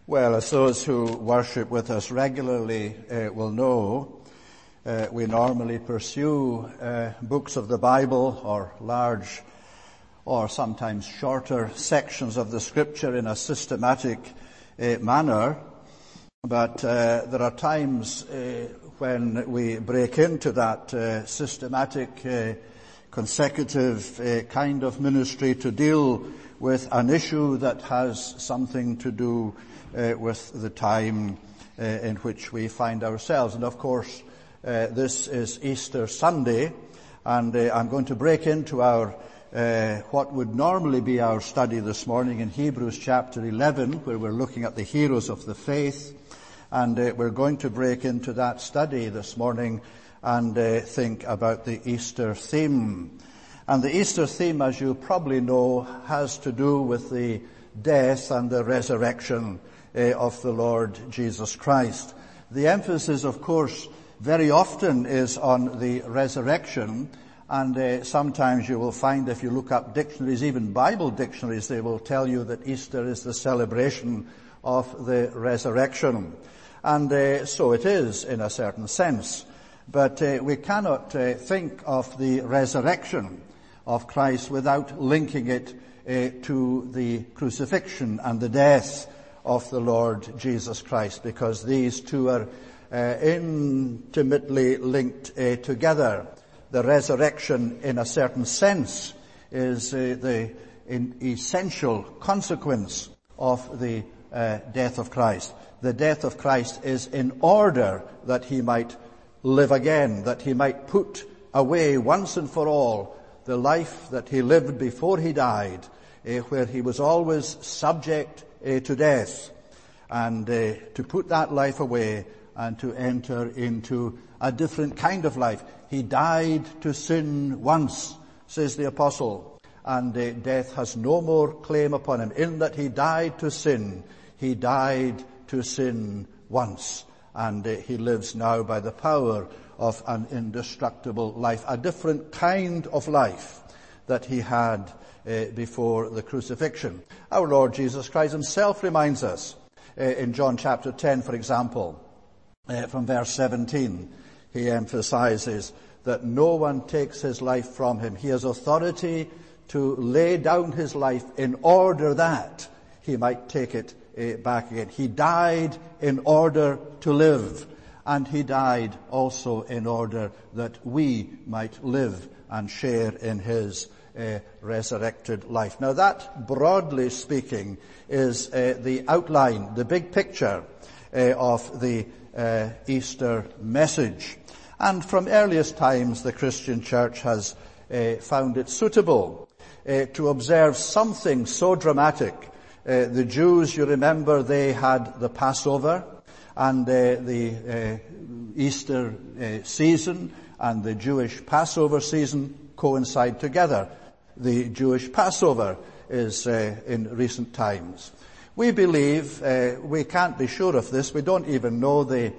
Well, as those who worship with us regularly will know, we normally pursue books of the Bible or large or sometimes shorter sections of the Scripture in a systematic manner. But there are times when we break into that systematic, consecutive kind of ministry to deal with an issue that has something to do with the time in which we find ourselves. And of course, this is Easter Sunday, and I'm going to break into our what would normally be our study this morning in Hebrews chapter 11, where we're looking at the heroes of the faith. And we're going to break into that study this morning and think about the Easter theme. And the Easter theme, as you probably know, has to do with the death and the resurrection of the Lord Jesus Christ. The emphasis, of course, very often is on the resurrection, and sometimes you will find, if you look up dictionaries, even Bible dictionaries, they will tell you that Easter is the celebration of the resurrection. And so it is in a certain sense. But we cannot think of the resurrection of Christ without linking it to the crucifixion and the death of the Lord Jesus Christ, because these two are intimately linked together. The resurrection, in a certain sense, is the essential consequence of the death of Christ. The death of Christ is in order that he might live again, that he might put away once and for all the life that he lived before he died, where he was always subject to death, and to put that life away and to enter into a different kind of life. He died to sin once, says the apostle, and death has no more claim upon him. In that he died to sin, he died to sin once, and he lives now by the power of an indestructible life, a different kind of life that he had before the crucifixion. Our Lord Jesus Christ himself reminds us in John chapter 10, for example, from verse 17, he emphasizes that no one takes his life from him. He has authority to lay down his life in order that he might take it back again. He died in order to live, and he died also in order that we might live and share in his resurrected life. Now that, broadly speaking, is the outline, the big picture of the Easter message. And from earliest times, the Christian church has found it suitable to observe something so dramatic. The Jews, you remember, they had the Passover, and the Easter season and the Jewish Passover season coincide together. The Jewish Passover is in recent times. We believe, we can't be sure of this, we don't even know the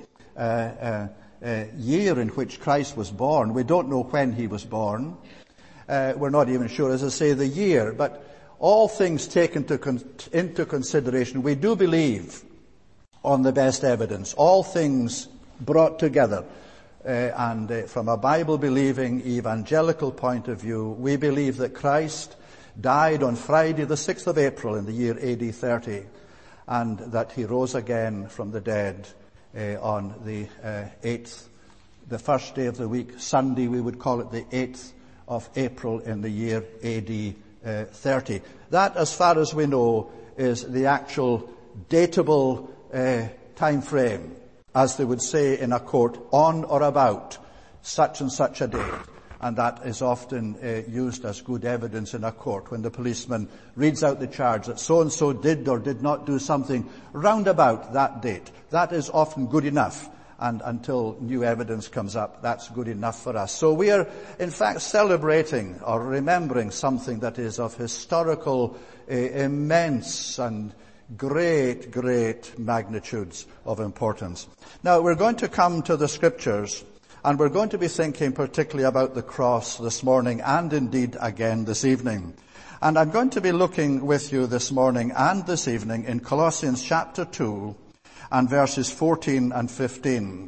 year in which Christ was born. We don't know when he was born. We're not even sure, as I say, the year. But all things taken into consideration, we do believe, on the best evidence, all things brought together, and from a Bible-believing evangelical point of view, we believe that Christ died on Friday the 6th of April in the year AD 30, and that he rose again from the dead on the 8th, the first day of the week, Sunday, we would call it the 8th of April in the year AD 30. That, as far as we know, is the actual datable time frame, as they would say in a court, on or about such and such a date. And that is often used as good evidence in a court when the policeman reads out the charge that so-and-so did or did not do something round about that date. That is often good enough. And until new evidence comes up, that's good enough for us. So we are, in fact, celebrating or remembering something that is of historical, immense and great magnitudes of importance. Now, we're going to come to the Scriptures, and we're going to be thinking particularly about the cross this morning, and indeed again this evening. And I'm going to be looking with you this morning and this evening in Colossians chapter 2 and verses 14 and 15.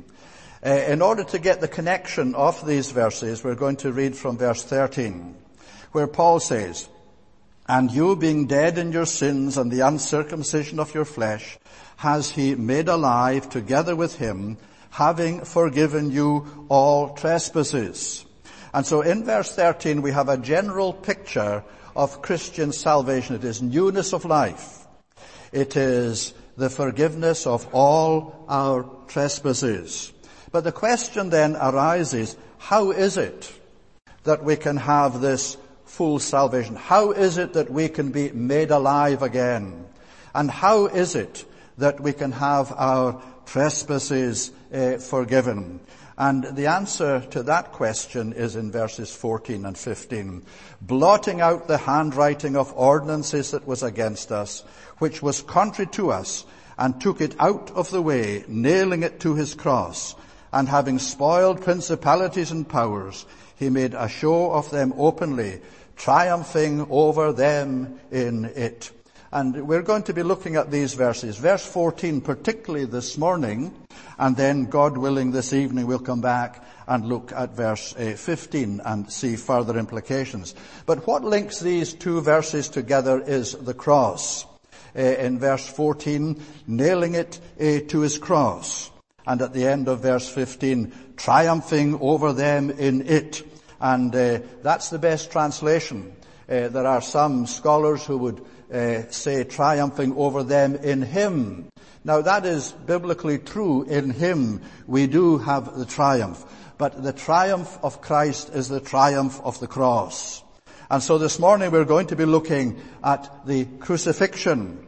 In order to get the connection of these verses, we're going to read from verse 13, where Paul says, "And you being dead in your sins and the uncircumcision of your flesh, has he made alive together with him, having forgiven you all trespasses." And so in verse 13 we have a general picture of Christian salvation. It is newness of life. It is the forgiveness of all our trespasses. But the question then arises, how is it that we can have this full salvation? How is it that we can be made alive again? And how is it that we can have our trespasses forgiven? And the answer to that question is in verses 14 and 15. "Blotting out the handwriting of ordinances that was against us, which was contrary to us, and took it out of the way, nailing it to his cross. And having spoiled principalities and powers, he made a show of them openly, triumphing over them in it." And we're going to be looking at these verses. Verse 14 particularly this morning, and then God willing this evening we'll come back and look at verse 15 and see further implications. But what links these two verses together is the cross. In verse 14, nailing it to his cross. And at the end of verse 15, triumphing over them in it. And that's the best translation. There are some scholars who would say triumphing over them in him. Now that is biblically true. In him we do have the triumph. But the triumph of Christ is the triumph of the cross. And so this morning we're going to be looking at the crucifixion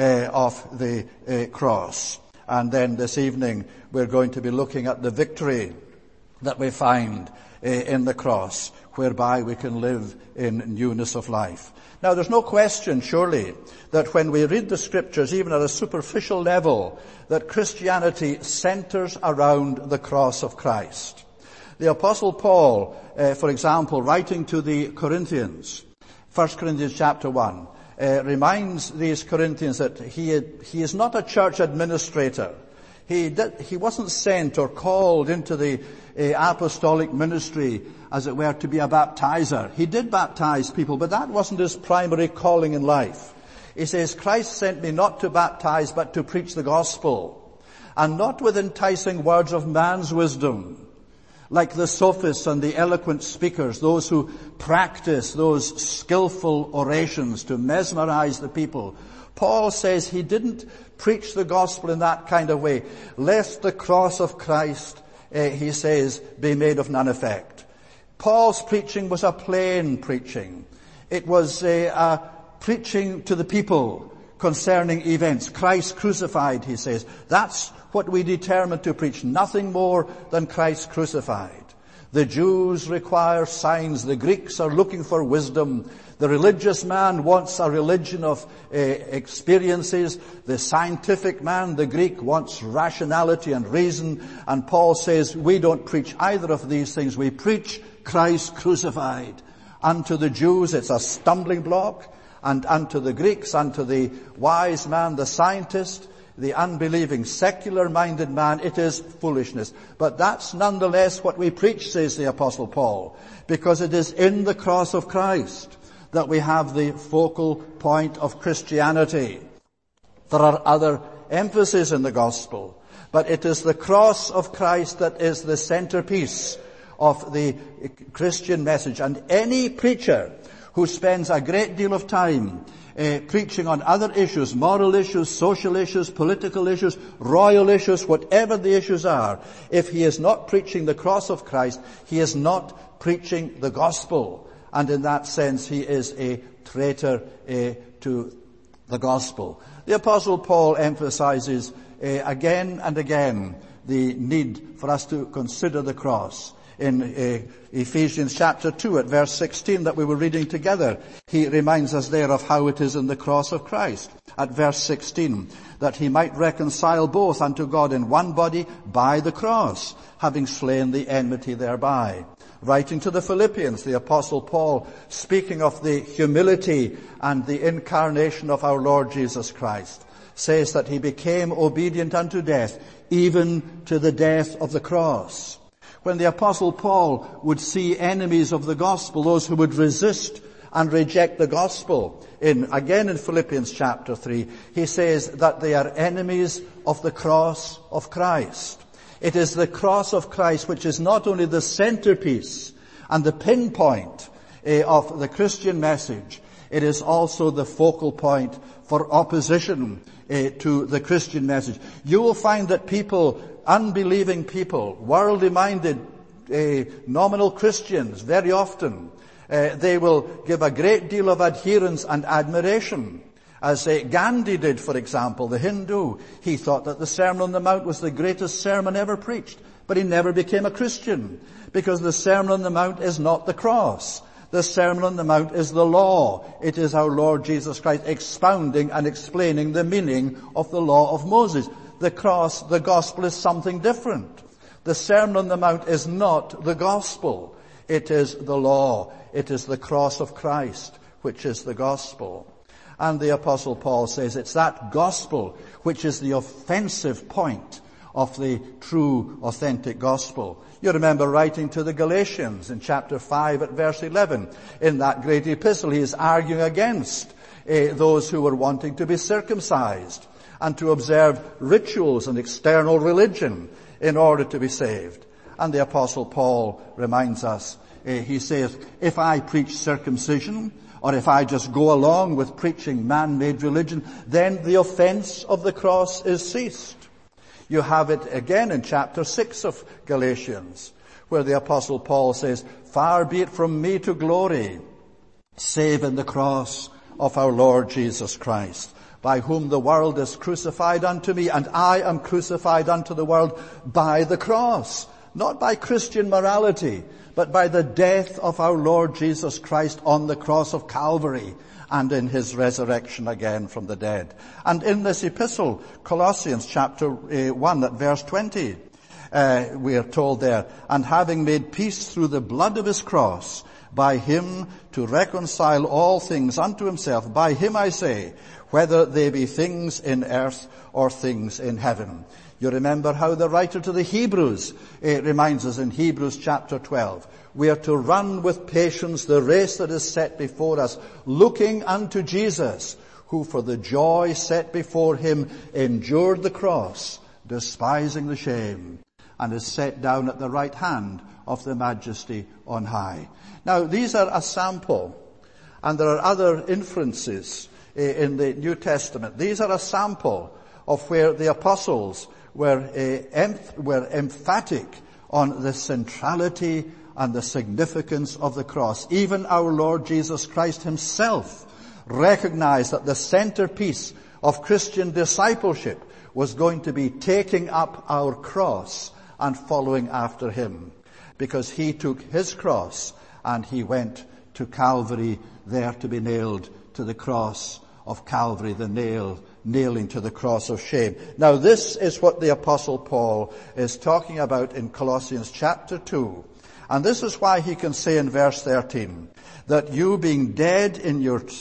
of the cross. And then this evening we're going to be looking at the victory that we find in the cross, whereby we can live in newness of life. Now there's no question, surely, that when we read the scriptures, even at a superficial level, that Christianity centers around the cross of Christ. The Apostle Paul, for example, writing to the Corinthians, 1 Corinthians chapter 1, reminds these Corinthians that he is not a church administrator. He wasn't sent or called into the apostolic ministry, as it were, to be a baptizer. He did baptize people, but that wasn't his primary calling in life. He says, "Christ sent me not to baptize, but to preach the gospel, and not with enticing words of man's wisdom, like the sophists and the eloquent speakers, those who practice those skillful orations to mesmerize the people." Paul says he didn't preach the gospel in that kind of way, lest the cross of Christ, he says, be made of none effect. Paul's preaching was a plain preaching. It was a preaching to the people concerning events. Christ crucified, he says. That's what we determined to preach, nothing more than Christ crucified. The Jews require signs. The Greeks are looking for wisdom. The religious man wants a religion of experiences. The scientific man, the Greek, wants rationality and reason. And Paul says, we don't preach either of these things. We preach Christ crucified. Unto the Jews it's a stumbling block, and unto the Greeks, unto the wise man, the scientist, the unbelieving, secular-minded man, it is foolishness. But that's nonetheless what we preach, says the Apostle Paul, because it is in the cross of Christ that we have the focal point of Christianity. There are other emphases in the gospel, but it is the cross of Christ that is the centerpiece of the Christian message. And any preacher who spends a great deal of time preaching on other issues, moral issues, social issues, political issues, royal issues, whatever the issues are, if he is not preaching the cross of Christ, he is not preaching the gospel. And in that sense, he is a traitor to the gospel. The Apostle Paul emphasizes again and again the need for us to consider the cross. In Ephesians chapter 2 at verse 16 that we were reading together, he reminds us there of how it is in the cross of Christ. At verse 16, that he might reconcile both unto God in one body by the cross, having slain the enmity thereby. Writing to the Philippians, the Apostle Paul, speaking of the humility and the incarnation of our Lord Jesus Christ, says that he became obedient unto death, even to the death of the cross. When the Apostle Paul would see enemies of the gospel, those who would resist and reject the gospel, again in Philippians chapter 3, he says that they are enemies of the cross of Christ. It is the cross of Christ which is not only the centerpiece and the pinpoint of the Christian message, it is also the focal point for opposition to the Christian message. You will find that people, unbelieving people, worldly-minded, nominal Christians, very often, they will give a great deal of adherence and admiration. As Gandhi did, for example, the Hindu. He thought that the Sermon on the Mount was the greatest sermon ever preached, but he never became a Christian, because the Sermon on the Mount is not the cross. The Sermon on the Mount is the law. It is our Lord Jesus Christ expounding and explaining the meaning of the law of Moses. The cross, the gospel, is something different. The Sermon on the Mount is not the gospel. It is the law. It is the cross of Christ, which is the gospel. And the Apostle Paul says it's that gospel which is the offensive point of the true, authentic gospel. You remember writing to the Galatians in chapter 5 at verse 11. In that great epistle, he is arguing against those who were wanting to be circumcised and to observe rituals and external religion in order to be saved. And the Apostle Paul reminds us, he says, if I preach circumcision, or if I just go along with preaching man-made religion, then the offense of the cross is ceased. You have it again in chapter 6 of Galatians, where the Apostle Paul says, far be it from me to glory, save in the cross of our Lord Jesus Christ, by whom the world is crucified unto me, and I am crucified unto the world by the cross, not by Christian morality, but by the death of our Lord Jesus Christ on the cross of Calvary and in his resurrection again from the dead. And in this epistle, Colossians chapter 1 at verse 20, we are told there, and having made peace through the blood of his cross, by him to reconcile all things unto himself, by him I say, whether they be things in earth or things in heaven. You remember how the writer to the Hebrews reminds us in Hebrews chapter 12. We are to run with patience the race that is set before us, looking unto Jesus, who for the joy set before him endured the cross, despising the shame, and is set down at the right hand of the Majesty on high. Now, these are a sample, and there are other inferences in the New Testament. These are a sample of where the apostles were emphatic on the centrality and the significance of the cross. Even our Lord Jesus Christ himself recognized that the centerpiece of Christian discipleship was going to be taking up our cross and following after him, because he took his cross and he went to Calvary, there to be nailed to the cross of Calvary, the nailing to the cross of shame. Now, this is what the Apostle Paul is talking about in Colossians chapter 2. And this is why he can say in verse 13, that you being dead in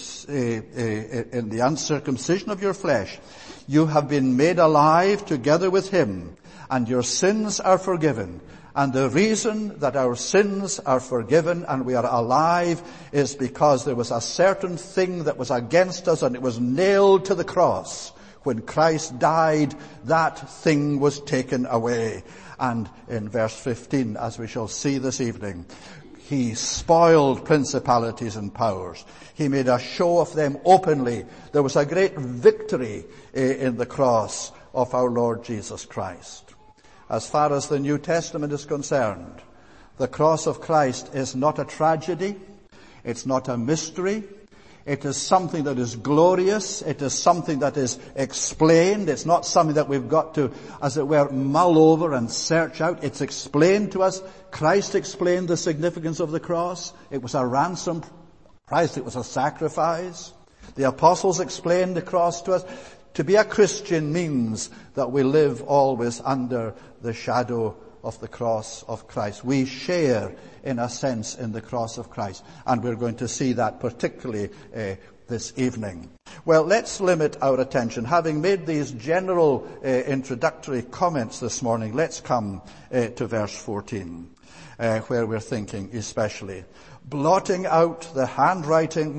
in the uncircumcision of your flesh, you have been made alive together with him, and your sins are forgiven. And the reason that our sins are forgiven and we are alive is because there was a certain thing that was against us, and it was nailed to the cross. When Christ died, that thing was taken away. And in verse 15, as we shall see this evening, he spoiled principalities and powers. He made a show of them openly. There was a great victory in the cross of our Lord Jesus Christ. As far as the New Testament is concerned, the cross of Christ is not a tragedy. It's not a mystery. It is something that is glorious. It is something that is explained. It's not something that we've got to, as it were, mull over and search out. It's explained to us. Christ explained the significance of the cross. It was a ransom price. It was a sacrifice. The apostles explained the cross to us. To be a Christian means that we live always under the shadow of the cross of Christ. We share, in a sense, in the cross of Christ. And we're going to see that particularly this evening. Well, let's limit our attention. Having made these general introductory comments this morning, let's come to verse 14, where we're thinking especially. Blotting out the handwriting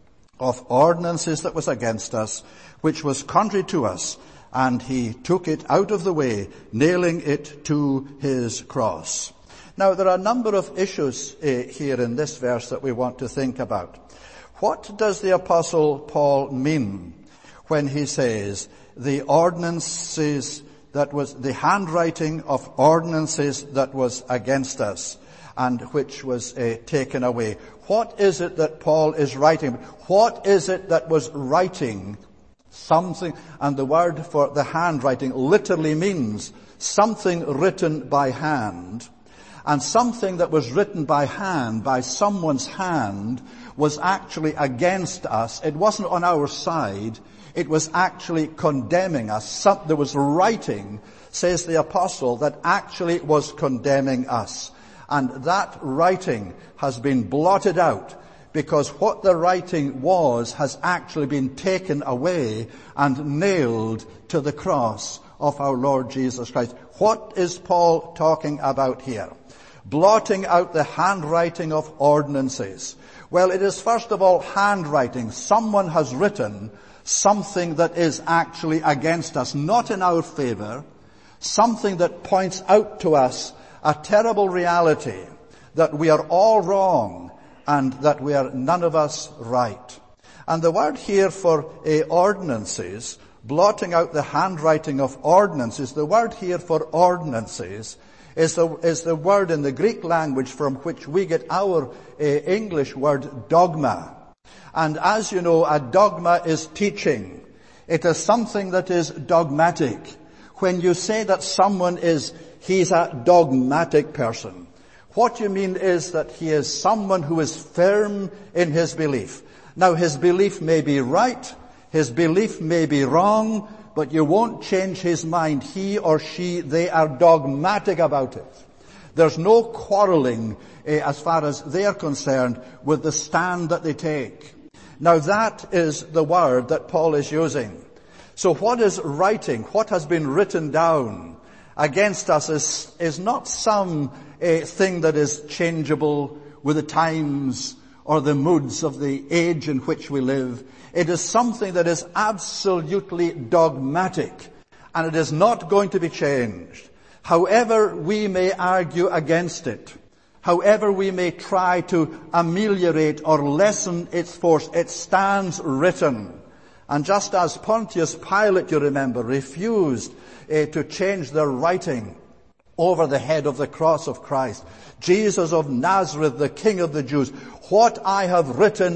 of ordinances that was against us, which was contrary to us, and he took it out of the way, nailing it to his cross. Now, there are a number of issues here in this verse that we want to think about. What does the Apostle Paul mean when he says the ordinances that was, the handwriting of ordinances that was against us and which was taken away? What is it that Paul is writing? What is it that was writing something? And the word for the handwriting literally means something written by hand. And something that was written by hand, by someone's hand, was actually against us. It wasn't on our side. It was actually condemning us. There was writing, says the apostle, that actually was condemning us. And that writing has been blotted out because what the writing was has actually been taken away and nailed to the cross of our Lord Jesus Christ. What is Paul talking about here? Blotting out the handwriting of ordinances. Well, it is first of all handwriting. Someone has written something that is actually against us, not in our favor, something that points out to us a terrible reality, that we are all wrong and that we are none of us right. And the word here for ordinances, blotting out the handwriting of ordinances, the word here for ordinances is the word in the Greek language from which we get our English word dogma. And as you know, a dogma is teaching. It is something that is dogmatic. When you say that someone he's a dogmatic person, what you mean is that he is someone who is firm in his belief. Now, his belief may be right, his belief may be wrong, but you won't change his mind. He or she, they are dogmatic about it. There's no quarreling as far as they are concerned with the stand that they take. Now that is the word that Paul is using. So what is writing, what has been written down against us is not some thing that is changeable with the times or the moods of the age in which we live. It is something that is absolutely dogmatic, and it is not going to be changed. However we may argue against it, however we may try to ameliorate or lessen its force, it stands written. And just as Pontius Pilate, you remember, refused to change their writing over the head of the cross of Christ, Jesus of Nazareth, the King of the Jews, what I have written,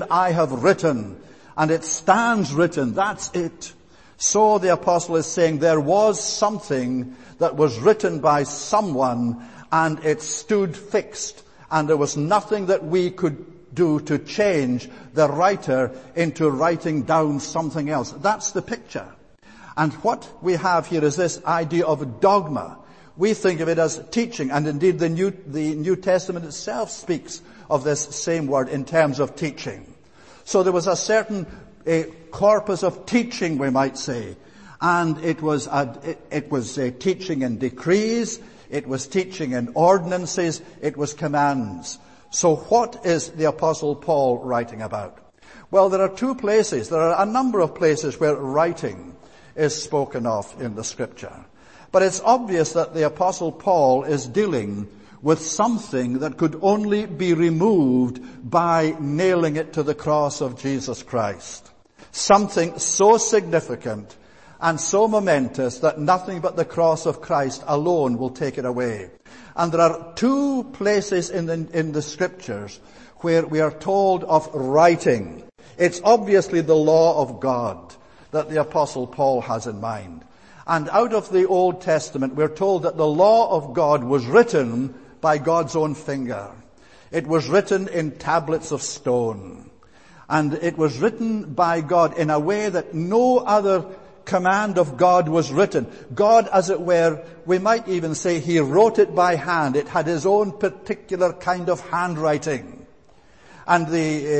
and it stands written. That's it. So the apostle is saying there was something that was written by someone and it stood fixed, and there was nothing that we could do to change the writer into writing down something else. That's the picture. And what we have here is this idea of dogma. We think of it as teaching, and indeed the New Testament itself speaks of this same word in terms of teaching. So there was a certain corpus of teaching, we might say, and it was teaching in decrees, it was teaching in ordinances, it was commands. So what is the Apostle Paul writing about? Well, there are a number of places where writing is spoken of in the Scripture. But it's obvious that the Apostle Paul is dealing with something that could only be removed by nailing it to the cross of Jesus Christ. Something so significant and so momentous that nothing but the cross of Christ alone will take it away. And there are two places in the Scriptures where we are told of writing. It's obviously the law of God that the Apostle Paul has in mind. And out of the Old Testament, we're told that the law of God was written by God's own finger. It was written in tablets of stone. And it was written by God in a way that no other command of God was written. God, as it were, we might even say he wrote it by hand. It had his own particular kind of handwriting. And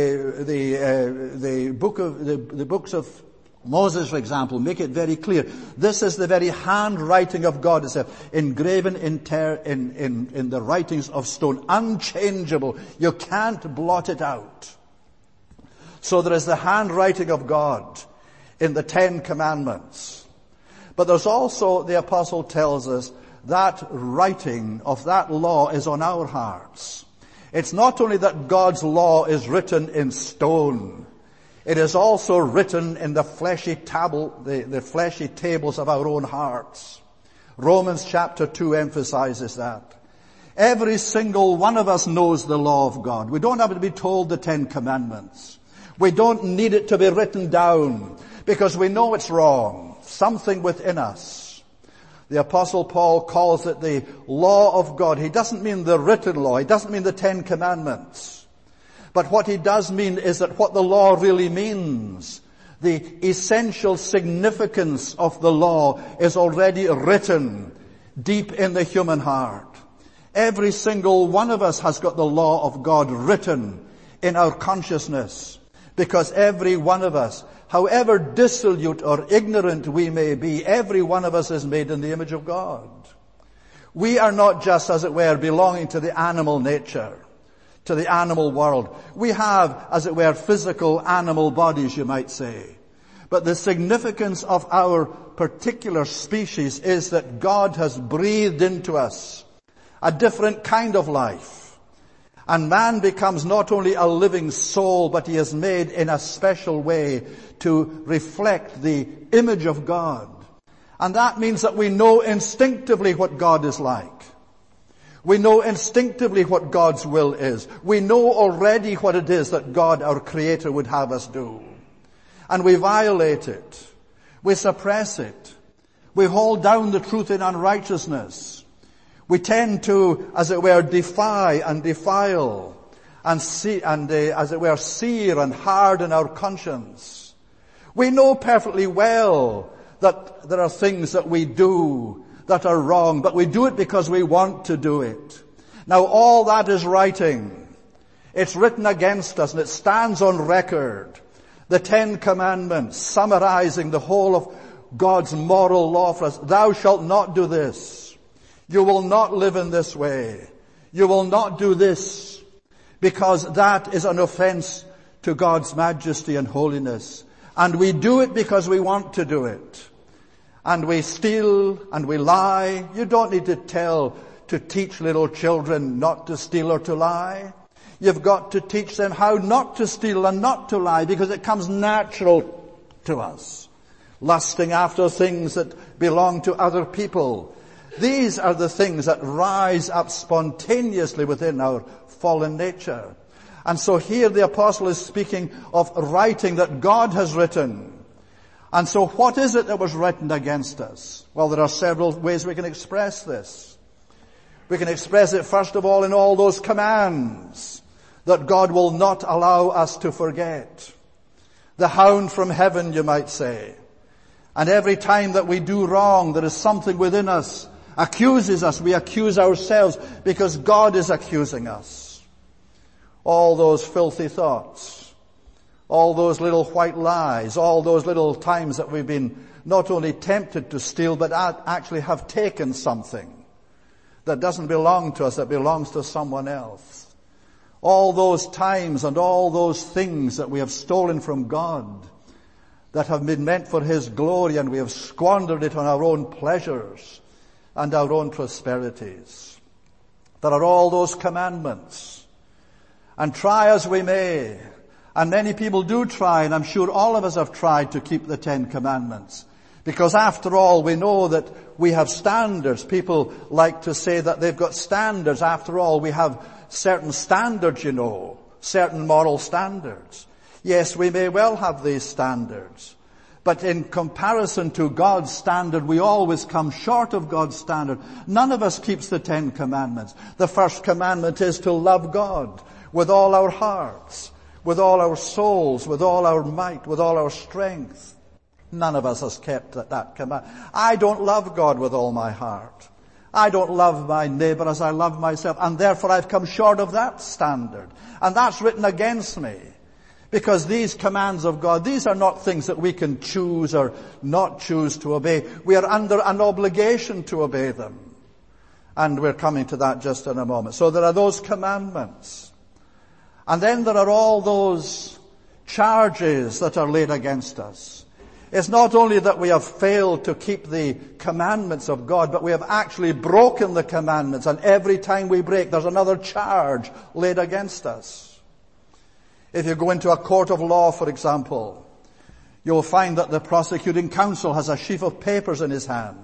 the books of Moses, for example, make it very clear. This is the very handwriting of God itself, engraven in the writings of stone, unchangeable. You can't blot it out. So there is the handwriting of God in the 10 Commandments. But there's also, the apostle tells us, that writing of that law is on our hearts. It's not only that God's law is written in stone, it is also written in the fleshy tables of our own hearts. Romans chapter 2 emphasizes that. Every single one of us knows the law of God. We don't have to be told the 10 Commandments. We don't need it to be written down because we know it's wrong. Something within us. The apostle Paul calls it the law of God. He doesn't mean the written law. He doesn't mean the 10 Commandments. But what he does mean is that what the law really means, the essential significance of the law, is already written deep in the human heart. Every single one of us has got the law of God written in our consciousness, because every one of us, however dissolute or ignorant we may be, every one of us is made in the image of God. We are not just, as it were, belonging to the animal nature, to the animal world. We have, as it were, physical animal bodies, you might say. But the significance of our particular species is that God has breathed into us a different kind of life. And man becomes not only a living soul, but he is made in a special way to reflect the image of God. And that means that we know instinctively what God is like. We know instinctively what God's will is. We know already what it is that God, our Creator, would have us do. And we violate it. We suppress it. We hold down the truth in unrighteousness. We tend to, as it were, defy and defile and as it were, sear and harden our conscience. We know perfectly well that there are things that we do that are wrong, but we do it because we want to do it. Now all that is writing. It's written against us and it stands on record. The 10 Commandments summarizing the whole of God's moral law for us. Thou shalt not do this. You will not live in this way. You will not do this, because that is an offense to God's majesty and holiness. And we do it because we want to do it. And we steal and we lie. You don't need to teach little children not to steal or to lie. You've got to teach them how not to steal and not to lie, because it comes natural to us. Lusting after things that belong to other people. These are the things that rise up spontaneously within our fallen nature. And so here the apostle is speaking of writing that God has written. And so what is it that was written against us? Well, there are several ways we can express this. We can express it first of all in all those commands that God will not allow us to forget. The hound from heaven, you might say. And every time that we do wrong, there is something within us accuses us. We accuse ourselves because God is accusing us. All those filthy thoughts. All those little white lies, all those little times that we've been not only tempted to steal, but actually have taken something that doesn't belong to us, that belongs to someone else. All those times and all those things that we have stolen from God, that have been meant for His glory, and we have squandered it on our own pleasures and our own prosperities. There are all those commandments. And try as we may, and many people do try, and I'm sure all of us have tried to keep the 10 Commandments. Because after all, we know that we have standards. People like to say that they've got standards. After all, we have certain standards, you know, certain moral standards. Yes, we may well have these standards. But in comparison to God's standard, we always come short of God's standard. None of us keeps the 10 Commandments. The first commandment is to love God with all our hearts, with all our souls, with all our might, with all our strength. None of us has kept that command. I don't love God with all my heart. I don't love my neighbor as I love myself, and therefore I've come short of that standard. And that's written against me. Because these commands of God, these are not things that we can choose or not choose to obey. We are under an obligation to obey them. And we're coming to that just in a moment. So there are those commandments. And then there are all those charges that are laid against us. It's not only that we have failed to keep the commandments of God, but we have actually broken the commandments. And every time we break, there's another charge laid against us. If you go into a court of law, for example, you'll find that the prosecuting counsel has a sheaf of papers in his hand.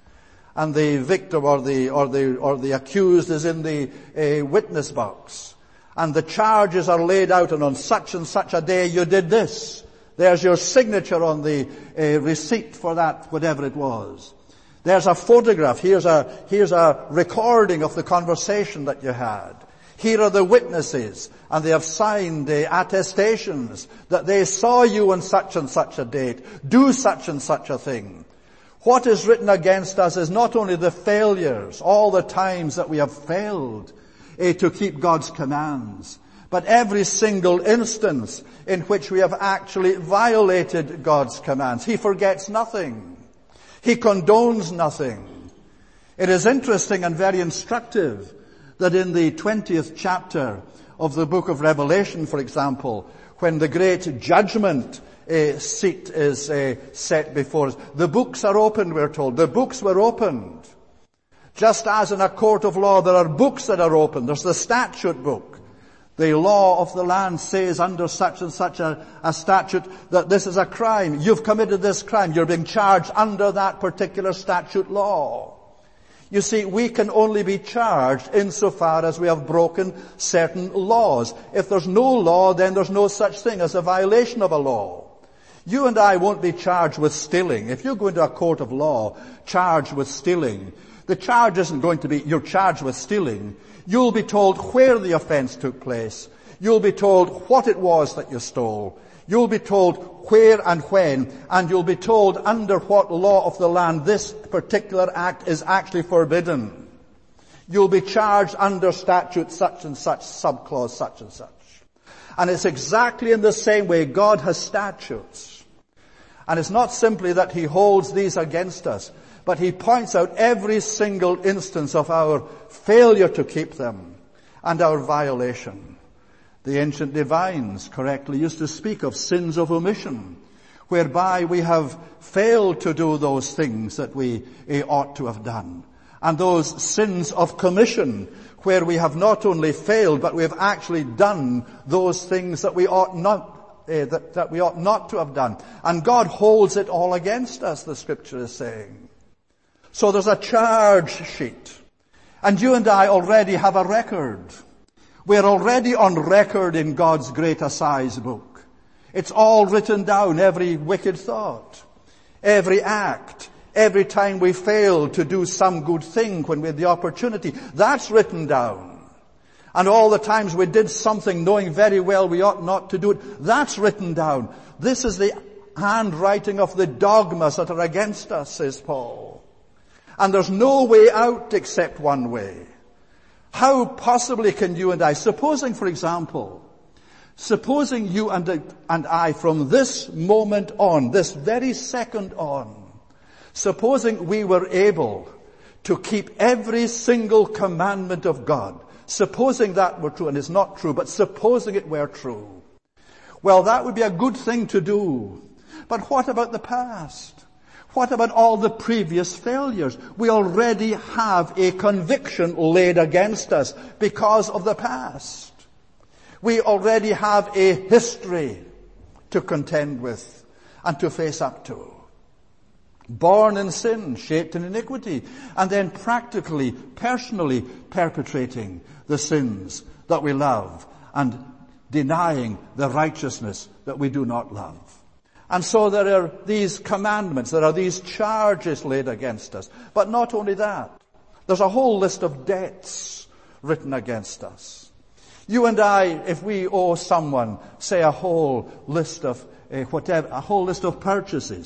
And the victim or the accused is in the witness box. And the charges are laid out, and on such and such a day you did this. There's your signature on the receipt for that, whatever it was. There's a photograph. Here's a recording of the conversation that you had. Here are the witnesses, and they have signed the attestations that they saw you on such and such a date. Do such and such a thing. What is written against us is not only the failures, all the times that we have failed to keep God's commands, but every single instance in which we have actually violated God's commands. He forgets nothing. He condones nothing. It is interesting and very instructive that in the 20th chapter of the book of Revelation, for example, when the great judgment seat is set before us, the books are opened, we're told. The books were opened. Just as in a court of law there are books that are opened. There's the statute book. The law of the land says under such and such a statute that this is a crime. You've committed this crime. You're being charged under that particular statute law. You see, we can only be charged insofar as we have broken certain laws. If there's no law, then there's no such thing as a violation of a law. You and I won't be charged with stealing. If you go into a court of law charged with stealing, the charge isn't going to be, you're charged with stealing. You'll be told where the offense took place. You'll be told what it was that you stole. You'll be told where and when, and you'll be told under what law of the land this particular act is actually forbidden. You'll be charged under statute such and such, subclause such and such. And it's exactly in the same way God has statutes. And it's not simply that He holds these against us, but He points out every single instance of our failure to keep them and our violation. The ancient divines correctly used to speak of sins of omission, whereby we have failed to do those things that we ought to have done. And those sins of commission, where we have not only failed, but we have actually done those things that we ought not, that we ought not to have done. And God holds it all against us, the Scripture is saying. So there's a charge sheet. And you and I already have a record. We're already on record in God's great assize book. It's all written down, every wicked thought, every act, every time we fail to do some good thing when we had the opportunity. That's written down. And all the times we did something knowing very well we ought not to do it, that's written down. This is the handwriting of the dogmas that are against us, says Paul. And there's no way out except one way. How possibly can you and I, supposing you and I from this moment on, this very second on, supposing we were able to keep every single commandment of God, supposing that were true, and it's not true, but supposing it were true, well, that would be a good thing to do. But what about the past? What about all the previous failures? We already have a conviction laid against us because of the past. We already have a history to contend with and to face up to. Born in sin, shaped in iniquity, and then practically, personally perpetrating the sins that we love and denying the righteousness that we do not love. And so there are these commandments, there are these charges laid against us. But not only that, there's a whole list of debts written against us. You and I, if we owe someone, say a whole list of a whole list of purchases,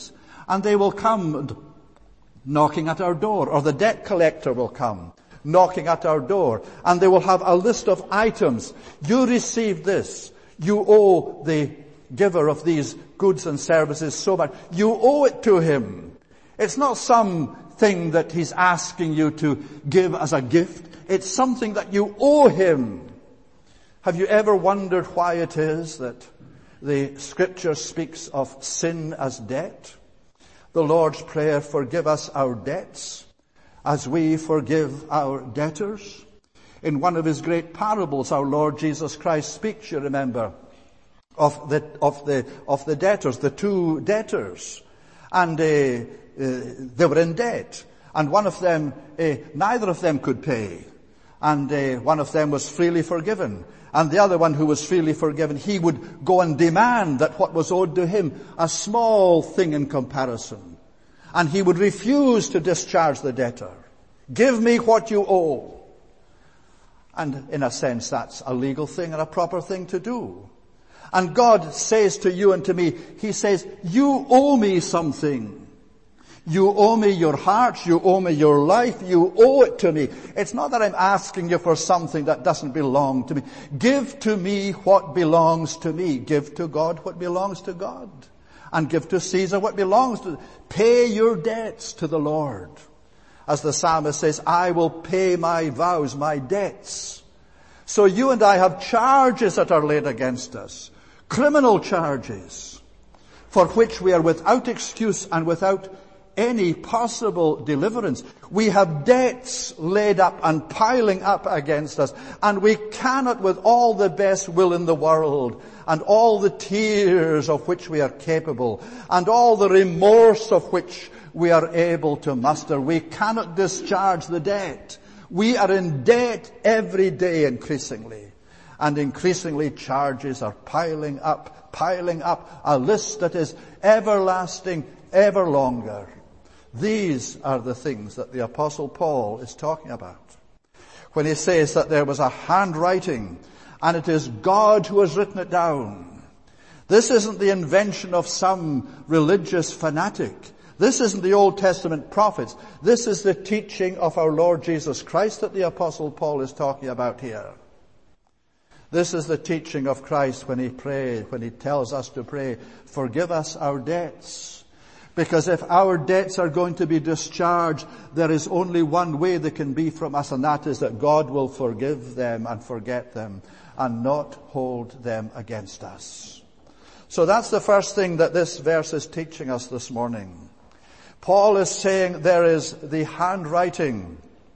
And they will come knocking at our door, or the debt collector will come knocking at our door, and they will have a list of items. You received this. You owe the giver of these goods and services so much. You owe it to him. It's not something that he's asking you to give as a gift. It's something that you owe him. Have you ever wondered why it is that the Scripture speaks of sin as debt? The Lord's Prayer, forgive us our debts as we forgive our debtors. In one of his great parables, our Lord Jesus Christ speaks, you remember, of the debtors, the two debtors. And they were in debt. And one of them, neither of them could pay. And one of them was freely forgiven. And the other one who was freely forgiven, he would go and demand that what was owed to him, a small thing in comparison. And he would refuse to discharge the debtor. Give me what you owe. And in a sense, that's a legal thing and a proper thing to do. And God says to you and to me, he says, you owe me something. You owe me your heart. You owe me your life. You owe it to me. It's not that I'm asking you for something that doesn't belong to me. Give to me what belongs to me. Give to God what belongs to God. And give to Caesar what belongs to. Pay your debts to the Lord. As the psalmist says, I will pay my vows, my debts. So you and I have charges that are laid against us. Criminal charges, for which we are without excuse and without any possible deliverance. We have debts laid up and piling up against us, and we cannot, with all the best will in the world, and all the tears of which we are capable, and all the remorse of which we are able to muster, we cannot discharge the debt. We are in debt every day increasingly. And increasingly charges are piling up, a list that is everlasting, ever longer. These are the things that the Apostle Paul is talking about when he says that there was a handwriting and it is God who has written it down. This isn't the invention of some religious fanatic. This isn't the Old Testament prophets. This is the teaching of our Lord Jesus Christ that the Apostle Paul is talking about here. This is the teaching of Christ when he tells us to pray, forgive us our debts. Because if our debts are going to be discharged, there is only one way they can be from us, and that is that God will forgive them and forget them and not hold them against us. So that's the first thing that this verse is teaching us this morning. Paul is saying there is the handwriting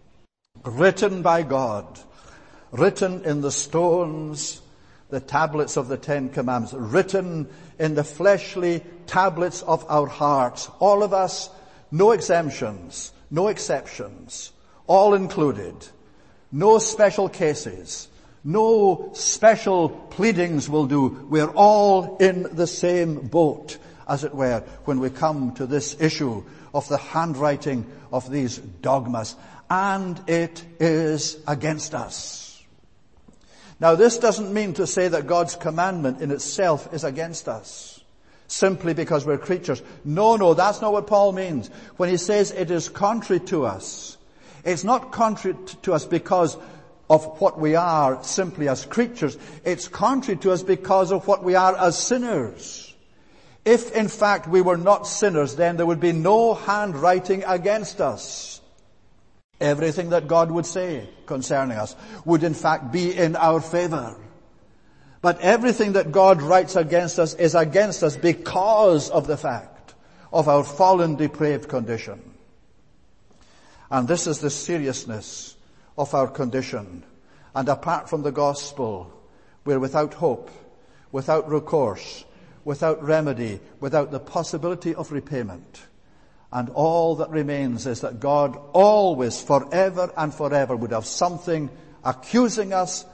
written by God, written in the stones, the tablets of the Ten Commandments, written in the fleshly tablets of our hearts. All of us, no exemptions, no exceptions, all included. No special cases, no special pleadings will do. We're all in the same boat, as it were, when we come to this issue of the handwriting of these dogmas. And it is against us. Now, this doesn't mean to say that God's commandment in itself is against us, simply because we're creatures. No, that's not what Paul means. When he says it is contrary to us, it's not contrary to us because of what we are simply as creatures. It's contrary to us because of what we are as sinners. If, in fact, we were not sinners, then there would be no handwriting against us. Everything that God would say concerning us would in fact be in our favor. But everything that God writes against us is against us because of the fact of our fallen, depraved condition. And this is the seriousness of our condition. And apart from the gospel, we're without hope, without recourse, without remedy, without the possibility of repayment. And all that remains is that God always, forever and forever, would have something accusing us.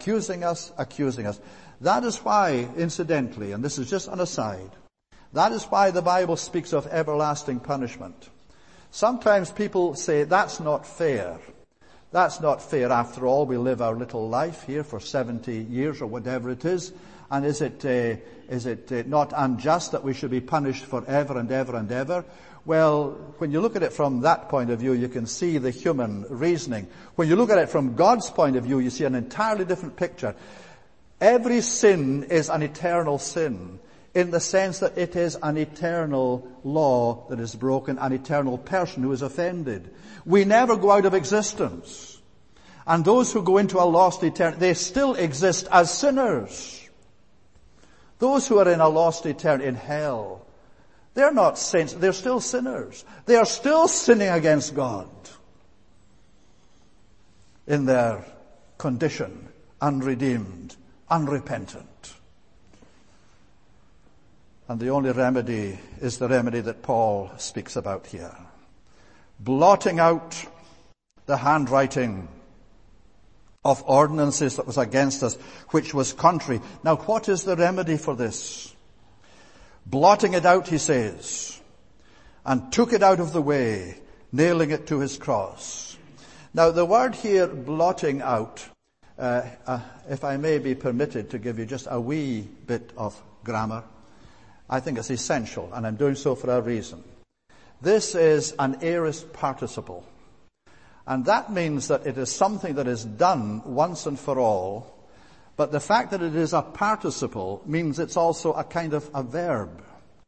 That is why, incidentally, and this is just an aside, that is why the Bible speaks of everlasting punishment. Sometimes people say, that's not fair. That's not fair. After all, we live our little life here for 70 years or whatever it is, And is it not unjust that we should be punished forever and ever and ever? Well, when you look at it from that point of view, you can see the human reasoning. When you look at it from God's point of view, you see an entirely different picture. Every sin is an eternal sin, in the sense that it is an eternal law that is broken, an eternal person who is offended. We never go out of existence. And those who go into a lost eternity, they still exist as sinners. Those who are in a lost eternity in hell, they're not saints, they're still sinners. They are still sinning against God in their condition, unredeemed, unrepentant. And the only remedy is the remedy that Paul speaks about here. Blotting out the handwriting of ordinances that was against us, which was contrary. Now, what is the remedy for this? Blotting it out, he says, and took it out of the way, nailing it to his cross. Now, the word here, blotting out, if I may be permitted to give you just a wee bit of grammar, I think it's essential, and I'm doing so for a reason. This is an aorist participle. And that means that it is something that is done once and for all, but the fact that it is a participle means it's also a kind of a verb.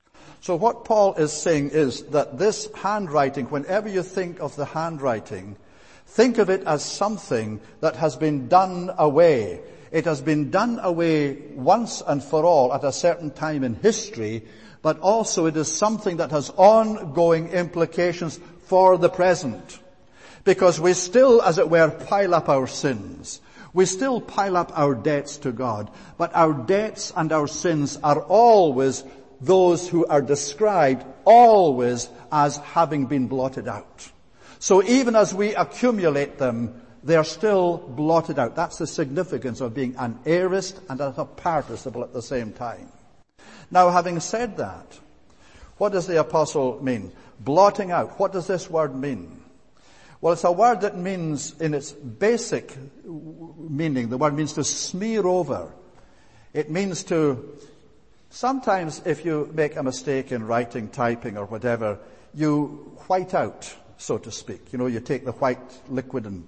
So what Paul is saying is that this handwriting, whenever you think of the handwriting, think of it as something that has been done away. It has been done away once and for all at a certain time in history, but also it is something that has ongoing implications for the present. Because we still, as it were, pile up our sins. We still pile up our debts to God. But our debts and our sins are always those who are described always as having been blotted out. So even as we accumulate them, they are still blotted out. That's the significance of being an aorist and a participle at the same time. Now, having said that, what does the apostle mean? Blotting out. What does this word mean? Well, it's a word that means, in its basic meaning, the word means to smear over. It means to, sometimes if you make a mistake in writing, typing or whatever, you white out, so to speak. You know, you take the white liquid and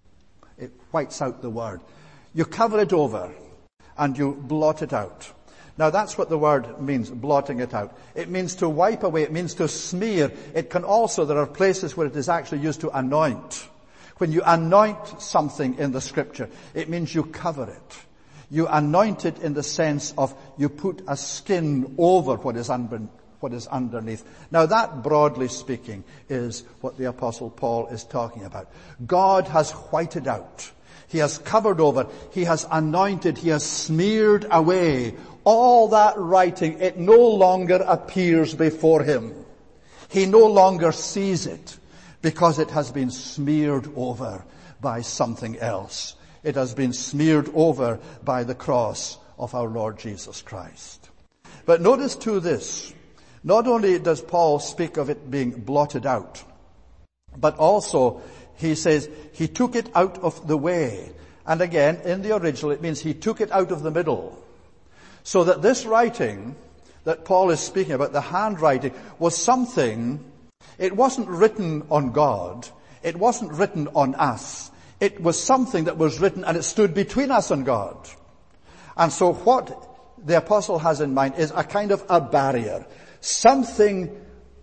it whites out the word. You cover it over and you blot it out. Now that's what the word means, blotting it out. It means to wipe away, it means to smear. It can also, there are places where it is actually used to anoint. When you anoint something in the scripture, it means you cover it. You anoint it in the sense of you put a skin over what is underneath. Now that, broadly speaking, is what the Apostle Paul is talking about. God has whited out. He has covered over. He has anointed. He has smeared away all that writing. It no longer appears before him. He no longer sees it because it has been smeared over by something else. It has been smeared over by the cross of our Lord Jesus Christ. But notice too this. Not only does Paul speak of it being blotted out, but also he says he took it out of the way. And again, in the original, it means he took it out of the middle. So that this writing that Paul is speaking about, the handwriting, was something, it wasn't written on God. It wasn't written on us. It was something that was written and it stood between us and God. And so what the apostle has in mind is a kind of a barrier. Something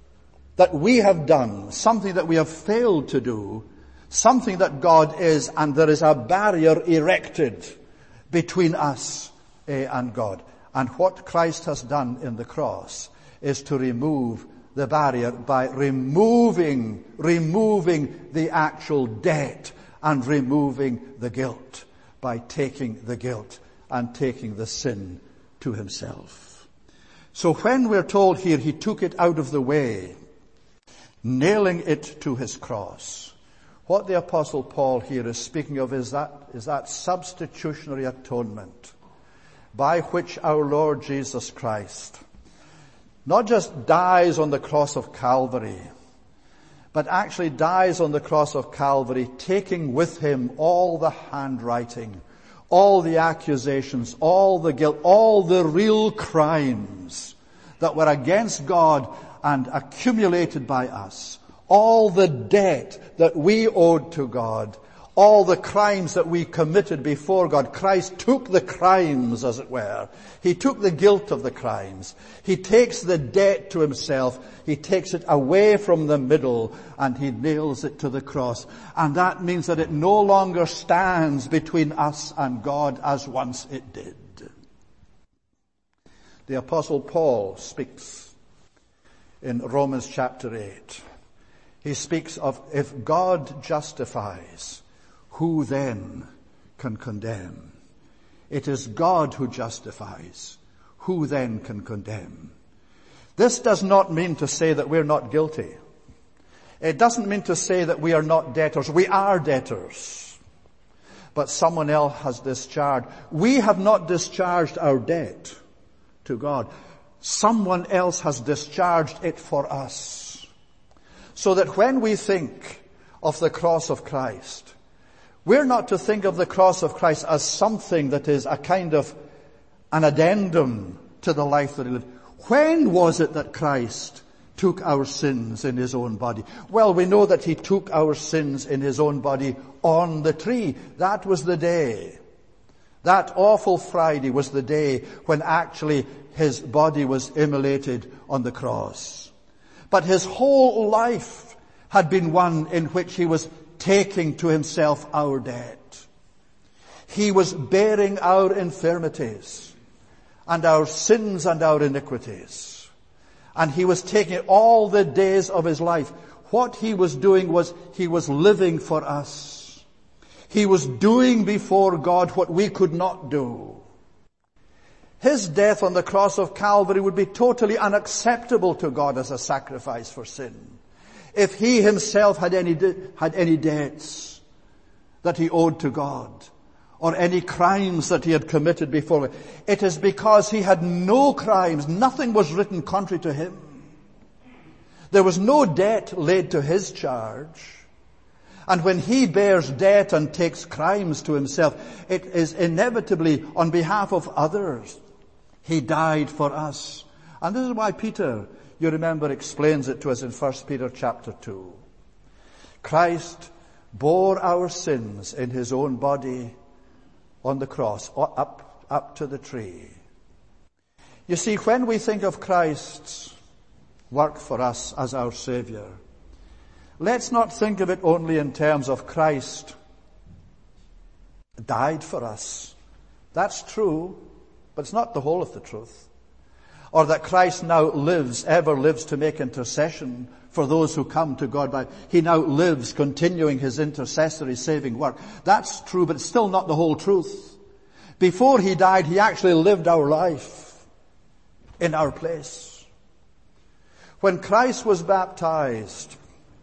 that we have done, something that we have failed to do, something that God is, and there is a barrier erected between us and God. And what Christ has done in the cross is to remove the barrier by removing the actual debt and removing the guilt by taking the guilt and taking the sin to himself. So when we're told here he took it out of the way, nailing it to his cross, what the Apostle Paul here is speaking of is that substitutionary atonement by which our Lord Jesus Christ not just dies on the cross of Calvary, but actually dies on the cross of Calvary, taking with him all the handwriting, all the accusations, all the guilt, all the real crimes that were against God and accumulated by us, all the debt that we owed to God, all the crimes that we committed before God. Christ took the crimes, as it were. He took the guilt of the crimes. He takes the debt to himself. He takes it away from the middle and he nails it to the cross. And that means that it no longer stands between us and God as once it did. The Apostle Paul speaks in Romans chapter 8. He speaks of, if God justifies, who then can condemn? It is God who justifies. Who then can condemn? This does not mean to say that we're not guilty. It doesn't mean to say that we are not debtors. We are debtors. But someone else has discharged. We have not discharged our debt to God. Someone else has discharged it for us. So that when we think of the cross of Christ, we're not to think of the cross of Christ as something that is a kind of an addendum to the life that he lived. When was it that Christ took our sins in his own body? Well, we know that he took our sins in his own body on the tree. That was the day. That awful Friday was the day when actually his body was immolated on the cross. But his whole life had been one in which he was taking to himself our debt. He was bearing our infirmities and our sins and our iniquities. And he was taking it all the days of his life. What he was doing was he was living for us. He was doing before God what we could not do. His death on the cross of Calvary would be totally unacceptable to God as a sacrifice for sin. If he himself had any debts that he owed to God, or any crimes that he had committed before God, it is because he had no crimes. Nothing was written contrary to him. There was no debt laid to his charge. And when he bears debt and takes crimes to himself, it is inevitably on behalf of others. He died for us. And this is why Peter, you remember, explains it to us in 1 Peter chapter 2. Christ bore our sins in his own body on the cross, up to the tree. You see, when we think of Christ's work for us as our Savior, let's not think of it only in terms of Christ died for us. That's true, but it's not the whole of the truth. Or that Christ now ever lives to make intercession for those who come to God. He now lives, continuing his intercessory saving work. That's true, but it's still not the whole truth. Before he died, he actually lived our life in our place. When Christ was baptized,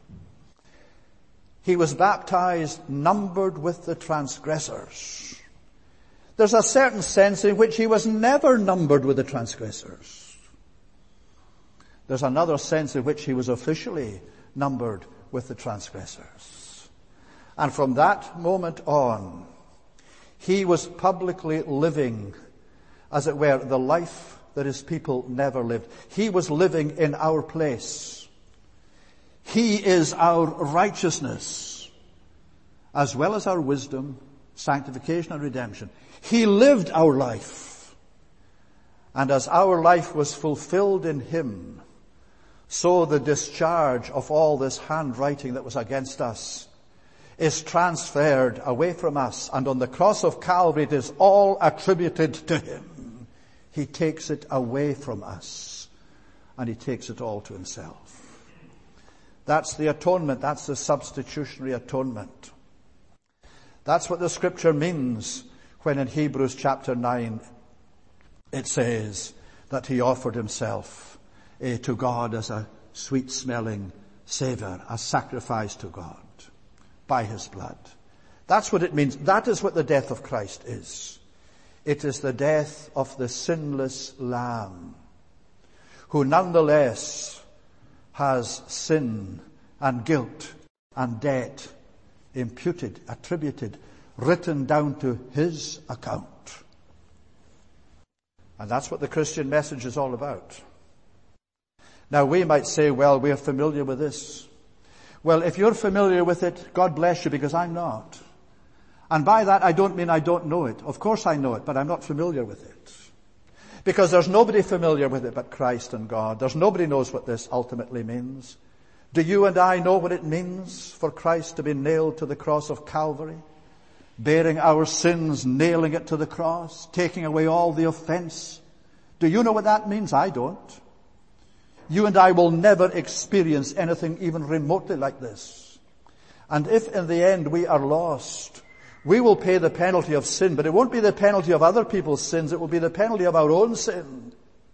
he was baptized numbered with the transgressors. There's a certain sense in which he was never numbered with the transgressors. There's another sense in which he was officially numbered with the transgressors. And from that moment on, he was publicly living, as it were, the life that his people never lived. He was living in our place. He is our righteousness, as well as our wisdom, sanctification and redemption. He lived our life. And as our life was fulfilled in him, so the discharge of all this handwriting that was against us is transferred away from us. And on the cross of Calvary, it is all attributed to him. He takes it away from us, and he takes it all to himself. That's the atonement. That's the substitutionary atonement. That's what the scripture means when in Hebrews chapter 9 it says that he offered himself to God as a sweet-smelling savor, a sacrifice to God by his blood. That's what it means. That is what the death of Christ is. It is the death of the sinless Lamb, who nonetheless has sin and guilt and debt imputed, attributed, written down to his account. And that's what the Christian message is all about. Now we might say, well, we're familiar with this. Well, if you're familiar with it, God bless you, because I'm not. And by that I don't mean I don't know it. Of course I know it, but I'm not familiar with it. Because there's nobody familiar with it but Christ and God. There's nobody knows what this ultimately means. Do you and I know what it means for Christ to be nailed to the cross of Calvary? Bearing our sins, nailing it to the cross, taking away all the offense. Do you know what that means? I don't. You and I will never experience anything even remotely like this. And if in the end we are lost, we will pay the penalty of sin, but it won't be the penalty of other people's sins, it will be the penalty of our own sin.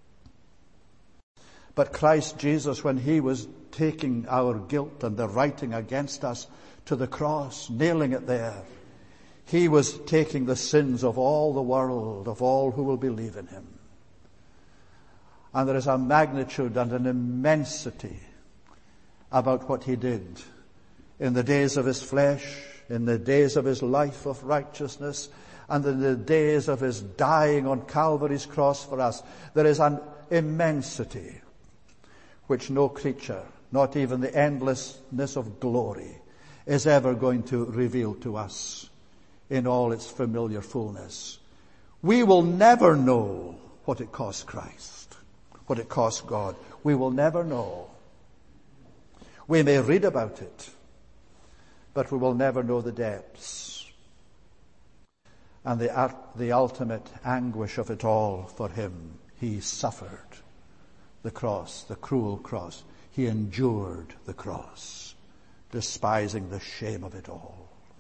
But Christ Jesus, when he was taking our guilt and the writing against us to the cross, nailing it there, he was taking the sins of all the world, of all who will believe in him. And there is a magnitude and an immensity about what he did in the days of his flesh, in the days of his life of righteousness, and in the days of his dying on Calvary's cross for us. There is an immensity which no creature, not even the endlessness of glory, is ever going to reveal to us in all its familiar fullness. We will never know what it cost Christ, what it cost God. We will never know. We may read about it, but we will never know the depths and the ultimate anguish of it all for him. He suffered the cross, the cruel cross. He endured the cross, despising the shame of it all.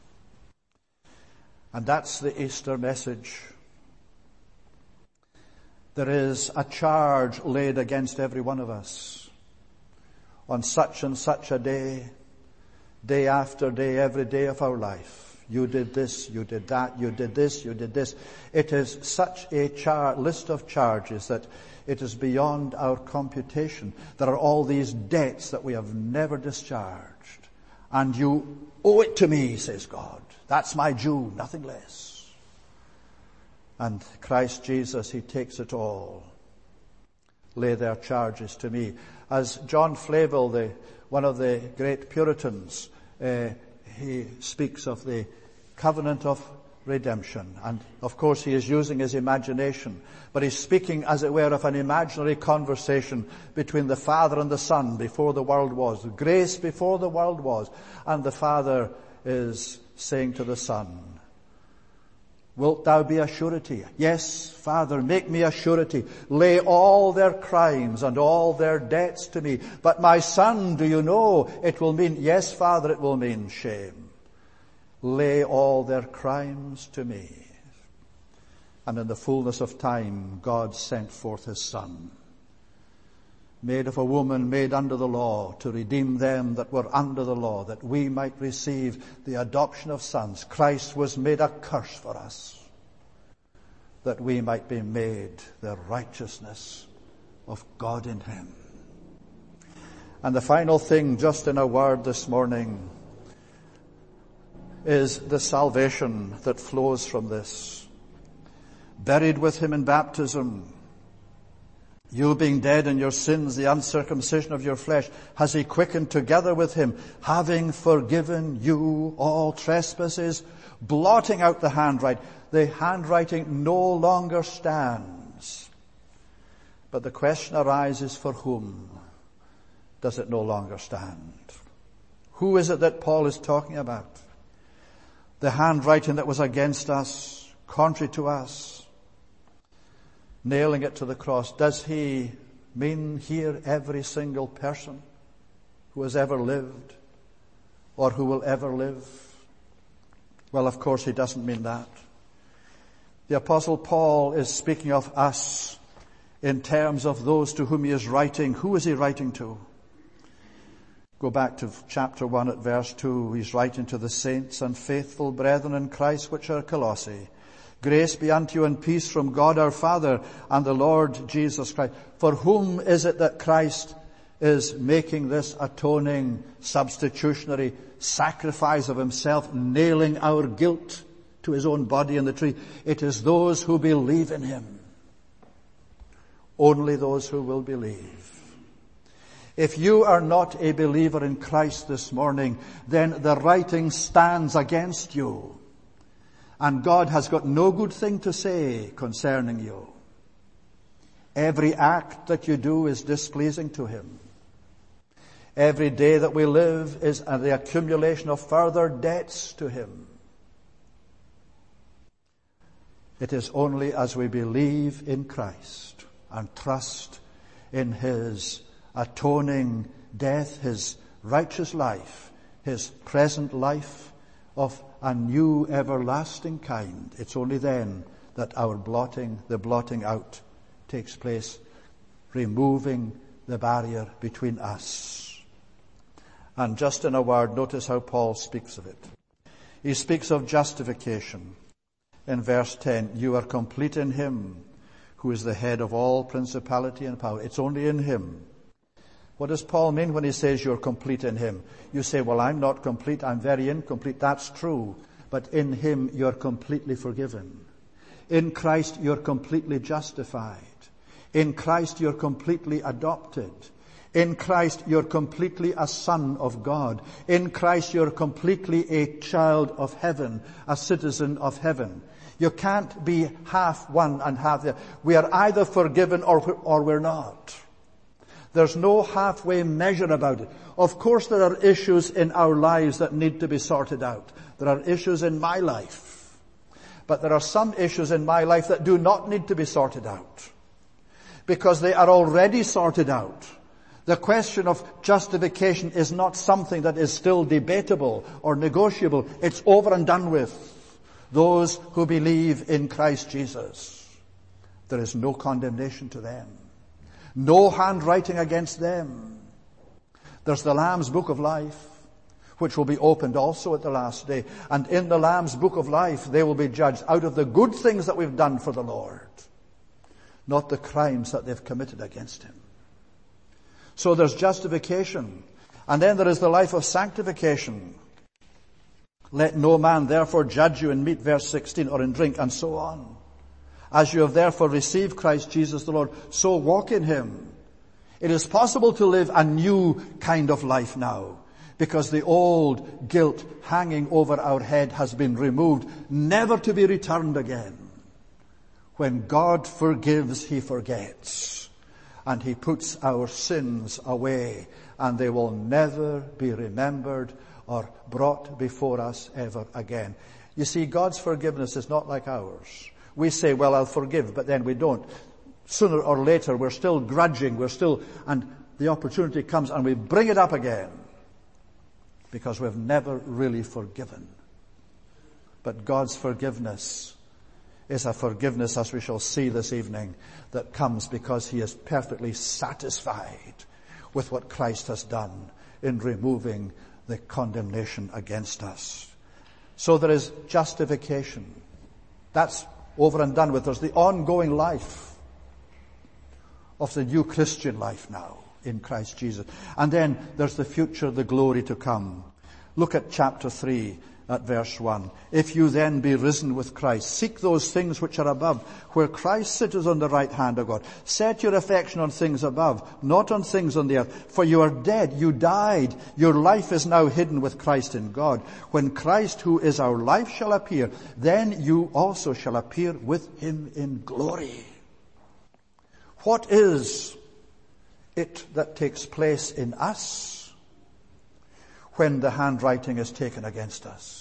And that's the Easter message. There is a charge laid against every one of us. On such and such a day, day after day, every day of our life, you did this, you did that, you did this, you did this. It is such a list of charges that it is beyond our computation. There are all these debts that we have never discharged. And you owe it to me, says God. That's my due, nothing less. And Christ Jesus, he takes it all. Lay their charges to me. As John Flavel, one of the great Puritans, he speaks of the covenant of redemption. And of course he is using his imagination, but he's speaking, as it were, of an imaginary conversation between the Father and the Son before the world was. Grace before the world was. And the Father is saying to the Son, wilt thou be a surety? Yes, Father, make me a surety. Lay all their crimes and all their debts to me. But my Son, do you know, it will mean, yes, Father, it will mean shame. Lay all their crimes to me. And in the fullness of time, God sent forth his Son, made of a woman, made under the law, to redeem them that were under the law, that we might receive the adoption of sons. Christ was made a curse for us, that we might be made the righteousness of God in him. And the final thing, just in a word this morning, is the salvation that flows from this. Buried with him in baptism, you being dead in your sins, the uncircumcision of your flesh, has he quickened together with him, having forgiven you all trespasses, blotting out the handwriting. The handwriting no longer stands. But the question arises, for whom does it no longer stand? Who is it that Paul is talking about? The handwriting that was against us, contrary to us, nailing it to the cross. Does he mean here every single person who has ever lived or who will ever live? Well, of course he doesn't mean that. The Apostle Paul is speaking of us in terms of those to whom he is writing. Who is he writing to? Go back to chapter 1 at verse 2. He's writing to the saints and faithful brethren in Christ which are at Colossae. Grace be unto you and peace from God our Father and the Lord Jesus Christ. For whom is it that Christ is making this atoning, substitutionary sacrifice of himself, nailing our guilt to his own body on the tree. It is those who believe in him. Only those who will believe. If you are not a believer in Christ this morning, then the writing stands against you. And God has got no good thing to say concerning you. Every act that you do is displeasing to him. Every day that we live is the accumulation of further debts to him. It is only as we believe in Christ and trust in his atoning death, his righteous life, his present life of a new everlasting kind. It's only then that the blotting out takes place, removing the barrier between us. And just in a word, notice how Paul speaks of it. He speaks of justification. In verse 10, you are complete in him who is the head of all principality and power. It's only in him. What does Paul mean when he says you're complete in him? You say, well, I'm not complete, I'm very incomplete. That's true. But in him you're completely forgiven. In Christ you're completely justified. In Christ you're completely adopted. In Christ you're completely a son of God. In Christ you're completely a child of heaven, a citizen of heaven. You can't be half one and half the other. We are either forgiven or we're not. There's no halfway measure about it. Of course there are issues in our lives that need to be sorted out. There are issues in my life. But there are some issues in my life that do not need to be sorted out, because they are already sorted out. The question of justification is not something that is still debatable or negotiable. It's over and done with. Those who believe in Christ Jesus, there is no condemnation to them. No handwriting against them. There's the Lamb's Book of Life, which will be opened also at the last day. And in the Lamb's Book of Life, they will be judged out of the good things that we've done for the Lord, not the crimes that they've committed against him. So there's justification. And then there is the life of sanctification. Let no man therefore judge you in meat, verse 16, or in drink, and so on. As you have therefore received Christ Jesus the Lord, so walk in him. It is possible to live a new kind of life now, because the old guilt hanging over our head has been removed, never to be returned again. When God forgives, he forgets. And he puts our sins away, and they will never be remembered or brought before us ever again. You see, God's forgiveness is not like ours. We say, well, I'll forgive, but then we don't. Sooner or later, we're still grudging, and the opportunity comes and we bring it up again, because we've never really forgiven. But God's forgiveness is a forgiveness, as we shall see this evening, that comes because he is perfectly satisfied with what Christ has done in removing the condemnation against us. So there is justification. That's over and done with. There's the ongoing life of the new Christian life now in Christ Jesus. And then there's the future, the glory to come. Look at chapter 3 at verse 1. If you then be risen with Christ, seek those things which are above, where Christ sitteth on the right hand of God. Set your affection on things above, not on things on the earth. For you are dead, you died. Your life is now hidden with Christ in God. When Christ, who is our life, shall appear, then you also shall appear with him in glory. What is it that takes place in us when the handwriting is taken against us?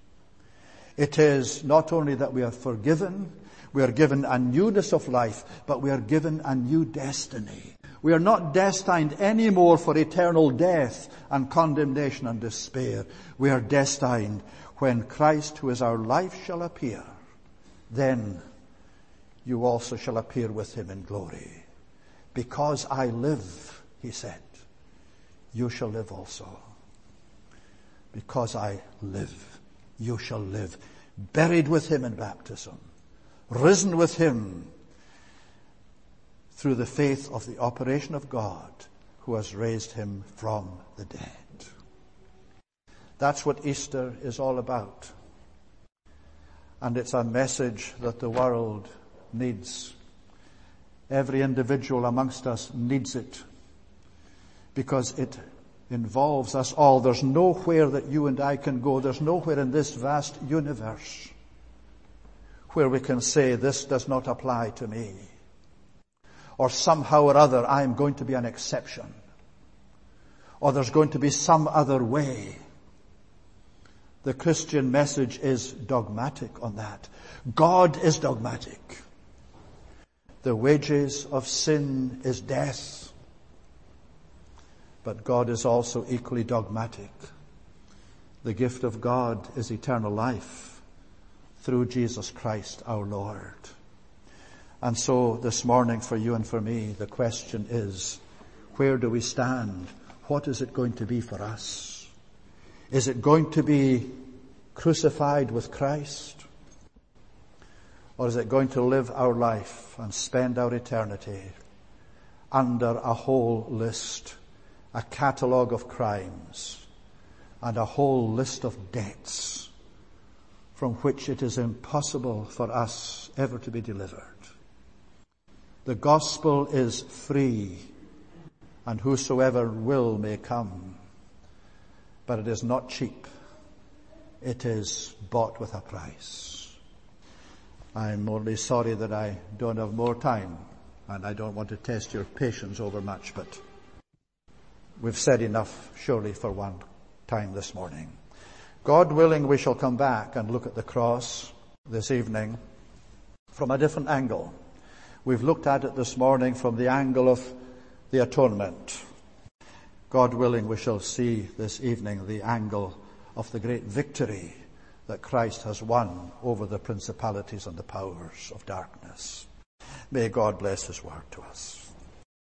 It is not only that we are forgiven, we are given a newness of life, but we are given a new destiny. We are not destined anymore for eternal death and condemnation and despair. We are destined when Christ, who is our life, shall appear. Then you also shall appear with him in glory. Because I live, he said, you shall live also. Because I live, you shall live. Buried with him in baptism. Risen with him through the faith of the operation of God, who has raised him from the dead. That's what Easter is all about. And it's a message that the world needs. Every individual amongst us needs it, because it involves us all. There's nowhere that you and I can go. There's nowhere in this vast universe where we can say, this does not apply to me, or somehow or other I am going to be an exception, or there's going to be some other way. The Christian message is dogmatic on that. God is dogmatic. The wages of sin is death. But God is also equally dogmatic. The gift of God is eternal life through Jesus Christ our Lord. And so this morning for you and for me, the question is, where do we stand? What is it going to be for us? Is it going to be crucified with Christ? Or is it going to live our life and spend our eternity under a whole list, a catalogue of crimes, and a whole list of debts from which it is impossible for us ever to be delivered? The gospel is free, and whosoever will may come. But it is not cheap. It is bought with a price. I'm only sorry that I don't have more time, and I don't want to test your patience over much, but we've said enough surely for one time this morning. God willing, we shall come back and look at the cross this evening from a different angle. We've looked at it this morning from the angle of the atonement. God willing, we shall see this evening the angle of the great victory that Christ has won over the principalities and the powers of darkness. May God bless His word to us.